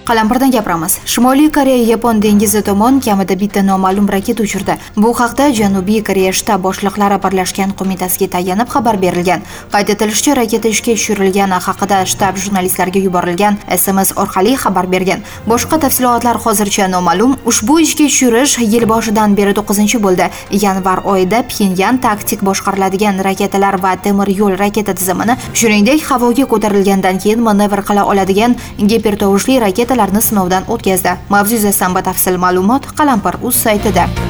Qalampirdan gapiramiz. Shimoliy Koreya Yapon dengizi tomon kamida bitta noma'lum raketa uchirdi. Bu haqda Janubiy Koreya shtab boshliqlari birlashgan qo'mitasiga tayanib xabar berilgan. Qayd etilishicha, raketa ishga tushirilgani haqida shtab jurnalistlarga yuborilgan SMS orqali xabar bergan. Boshqa tafsilotlar hozircha noma'lum. Ushbu ishga tushirish yil boshidan beri 9-chi bo'ldi. Yanvar oyida Pxenyan taktik boshqariladigan raketalar va temir yo'l raketa tizimini, shuningdek havoga ko'tarilgandan keyin manevr qila oladigan gipertovushli raketalarni sinovdan o'tkazdi. Mavzu yuzasidan batafsil ma'lumot Qalampir.uz saytida.